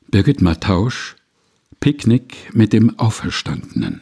Birgit Mattausch, Picknick mit dem Auferstandenen.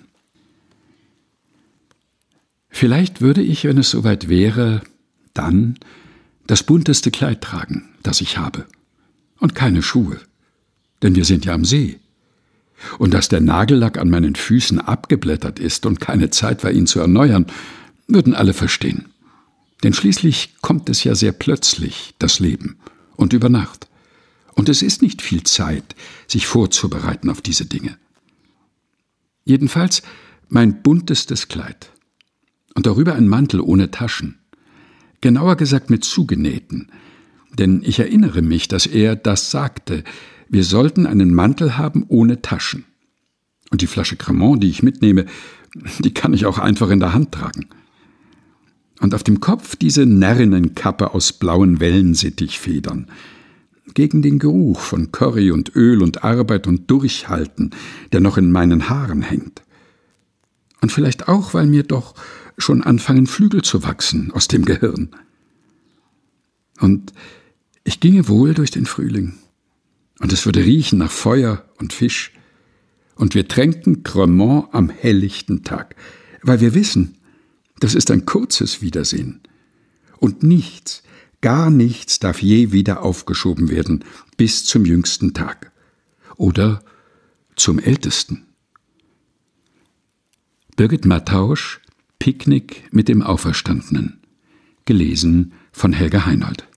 Vielleicht würde ich, wenn es soweit wäre, dann das bunteste Kleid tragen, das ich habe, und keine Schuhe, denn wir sind ja am See. Und dass der Nagellack an meinen Füßen abgeblättert ist und keine Zeit war, ihn zu erneuern, würden alle verstehen. Denn schließlich kommt es ja sehr plötzlich, das Leben, und über Nacht. Und es ist nicht viel Zeit, sich vorzubereiten auf diese Dinge. Jedenfalls mein buntestes Kleid. Und darüber ein Mantel ohne Taschen. Genauer gesagt mit zugenähten. Denn ich erinnere mich, dass er das sagte. Wir sollten einen Mantel haben ohne Taschen. Und die Flasche Cremant, die ich mitnehme, die kann ich auch einfach in der Hand tragen. Und auf dem Kopf diese Närrinnenkappe aus blauen Wellensittichfedern. Gegen den Geruch von Curry und Öl und Arbeit und Durchhalten, der noch in meinen Haaren hängt. Und vielleicht auch, weil mir doch schon anfangen Flügel zu wachsen aus dem Gehirn. Und ich ginge wohl durch den Frühling. Und es würde riechen nach Feuer und Fisch. Und wir tränken Cremant am helllichten Tag, weil wir wissen, das ist ein kurzes Wiedersehen. Und nichts, gar nichts darf je wieder aufgeschoben werden bis zum jüngsten Tag. Oder zum ältesten. Birgit Mattausch, Picknick mit dem Auferstandenen. Gelesen von Helga Heinold.